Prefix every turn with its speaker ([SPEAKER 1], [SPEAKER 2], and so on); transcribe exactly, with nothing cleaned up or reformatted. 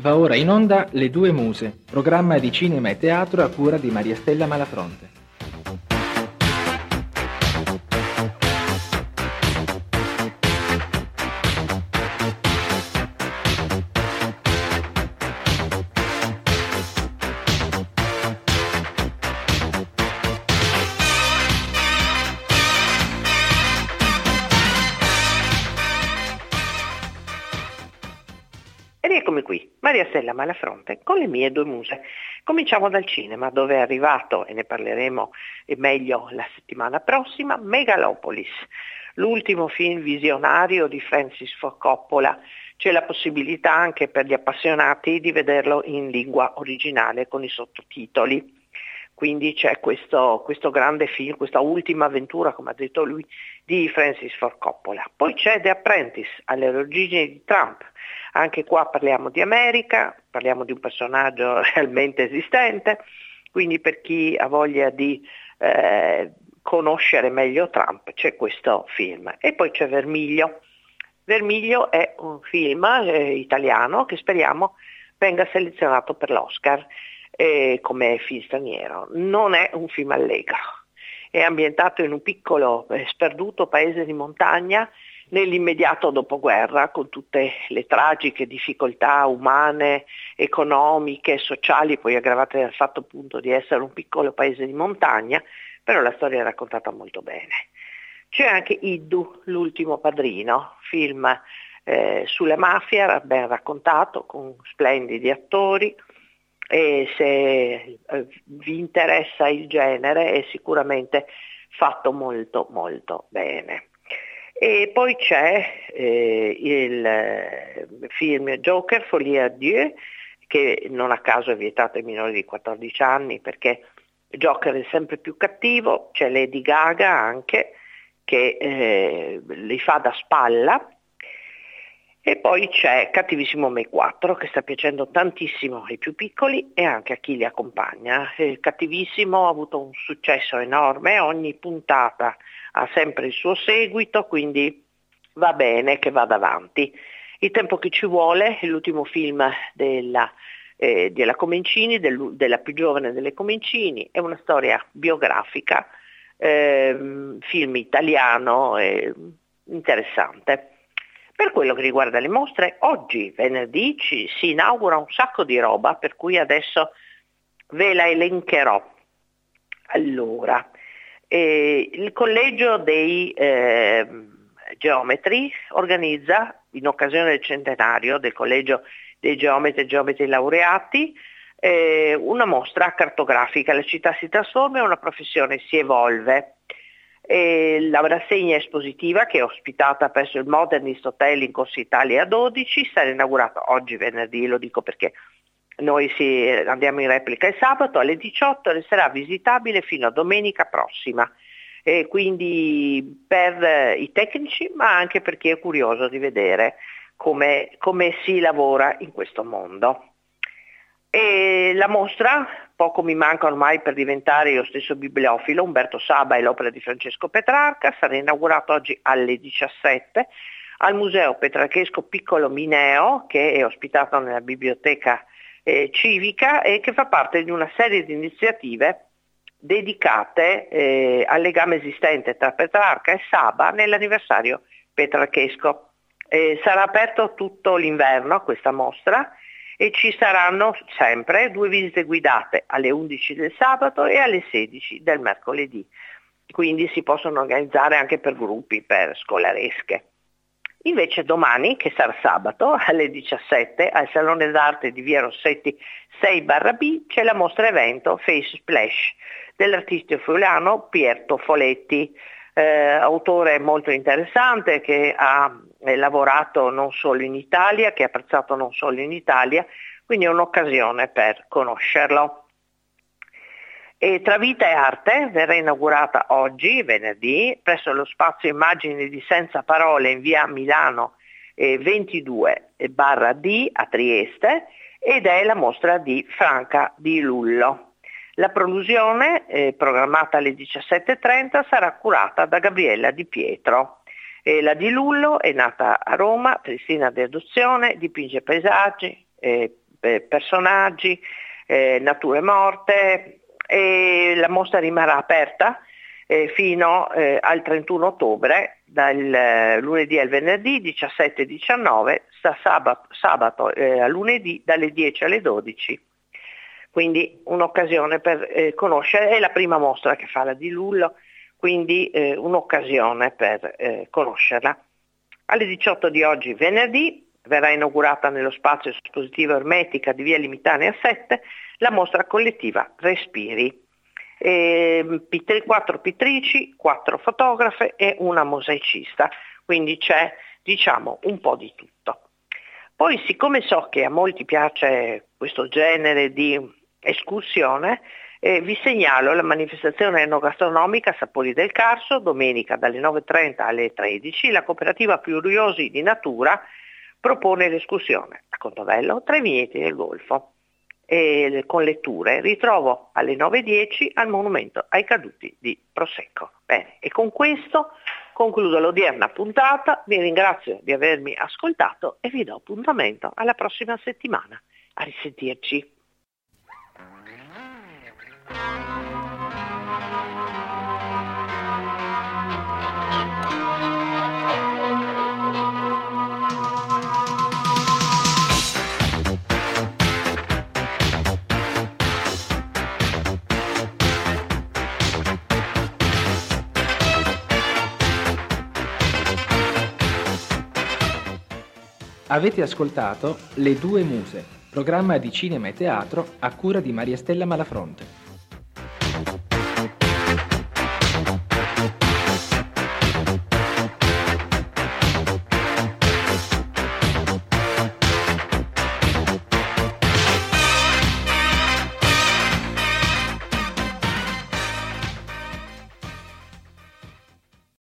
[SPEAKER 1] Va ora in onda Le Due Muse, programma di cinema e teatro a cura di Maria Stella Malafronte.
[SPEAKER 2] Ed eccomi qui, Maria Stella Malafronte, con le mie due muse. Cominciamo dal cinema, dove è arrivato, e ne parleremo meglio la settimana prossima, Megalopolis, l'ultimo film visionario di Francis Ford Coppola. C'è la possibilità anche per gli appassionati di vederlo in lingua originale con i sottotitoli. Quindi c'è questo, questo grande film, questa ultima avventura, come ha detto lui, di Francis Ford Coppola. Poi c'è The Apprentice, alle origini di Trump. Anche qua parliamo di America, parliamo di un personaggio realmente esistente, quindi per chi ha voglia di eh, conoscere meglio Trump c'è questo film. E poi c'è Vermiglio. Vermiglio è un film eh, italiano che speriamo venga selezionato per l'Oscar eh, come film straniero. Non è un film allegro, è ambientato in un piccolo eh, sperduto paese di montagna nell'immediato dopoguerra, con tutte le tragiche difficoltà umane, economiche, sociali, poi aggravate dal fatto appunto di essere un piccolo paese di montagna, però la storia è raccontata molto bene. C'è anche Iddu, l'ultimo padrino, film eh, sulle mafie, ben raccontato, con splendidi attori, e se eh, vi interessa il genere è sicuramente fatto molto molto bene. E poi c'è eh, il eh, film Joker, Folie à Dieu, che non a caso è vietato ai minori di quattordici anni perché Joker è sempre più cattivo. C'è Lady Gaga anche che eh, li fa da spalla. E poi c'è Cattivissimo Me quattro, che sta piacendo tantissimo ai più piccoli e anche a chi li accompagna. Eh, Cattivissimo ha avuto un successo enorme, ogni puntata ha sempre il suo seguito, quindi va bene che vada avanti. Il tempo che ci vuole è l'ultimo film della, eh, della Comencini, del, della più giovane delle Comencini, è una storia biografica, eh, film italiano, eh, interessante. Per quello che riguarda le mostre, oggi, venerdì, ci, si inaugura un sacco di roba, per cui adesso ve la elencherò. Allora, eh, il collegio dei eh, geometri organizza, in occasione del centenario del collegio dei geometri e geometri laureati, eh, una mostra cartografica. La città si trasforma e una professione si evolve. E la rassegna espositiva, che è ospitata presso il Modernist Hotel in Corso Italia dodici, sarà inaugurata oggi venerdì, lo dico perché noi si, andiamo in replica il sabato alle diciotto, e sarà visitabile fino a domenica prossima, e quindi per i tecnici ma anche per chi è curioso di vedere come, come si lavora in questo mondo. E la mostra, poco mi manca ormai per diventare io stesso bibliofilo, Umberto Saba e l'opera di Francesco Petrarca, sarà inaugurato oggi alle diciassette al Museo Petrarchesco Piccolo Mineo, che è ospitato nella biblioteca eh, civica e che fa parte di una serie di iniziative dedicate eh, al legame esistente tra Petrarca e Saba nell'anniversario petrarchesco. Eh, sarà aperto tutto l'inverno questa mostra, e ci saranno sempre due visite guidate alle undici del sabato e alle sedici del mercoledì, quindi si possono organizzare anche per gruppi, per scolaresche. Invece domani, che sarà sabato, alle diciassette al Salone d'Arte di Via Rossetti sei B, c'è la mostra evento Face Splash dell'artista friulano Pier Toffoletti, eh, autore molto interessante che ha eh, lavorato non solo in Italia, che è apprezzato non solo in Italia, quindi è un'occasione per conoscerlo. E Tra Vita e Arte verrà inaugurata oggi, venerdì, presso lo spazio Immagini di Senza Parole in via Milano eh, ventidue D a Trieste, ed è la mostra di Franca Di Lullo. La prolusione, eh, programmata alle diciassette e trenta, sarà curata da Gabriella Di Pietro. E la Di Lullo è nata a Roma, tristina di adozione, dipinge paesaggi, eh, eh, personaggi, eh, nature morte, e la mostra rimarrà aperta eh, fino eh, al trentuno ottobre, dal eh, lunedì al venerdì diciassette e diciannove, sta sabato, sabato eh, a lunedì dalle dieci alle dodici. Quindi un'occasione per eh, conoscere, è la prima mostra che fa la Di Lullo, quindi eh, un'occasione per eh, conoscerla. Alle diciotto di oggi, venerdì, verrà inaugurata nello spazio espositivo Ermetica di via Limitanea sette la mostra collettiva Respiri. E, pitri, quattro pittrici, quattro fotografe e una mosaicista, quindi c'è, diciamo, un po' di tutto. Poi, siccome so che a molti piace questo genere di escursione, eh, vi segnalo la manifestazione enogastronomica Sapori del Carso, domenica dalle nove e trenta alle tredici. La cooperativa Pluriosi di Natura propone l'escursione a Contovello tra i vigneti del Golfo, e con letture. Ritrovo alle nove e dieci al monumento ai caduti di Prosecco. Bene, e con questo concludo l'odierna puntata, vi ringrazio di avermi ascoltato e vi do appuntamento alla prossima settimana. A risentirci.
[SPEAKER 1] Avete ascoltato Le Due Muse, programma di cinema e teatro a cura di Maria Stella Malafronte.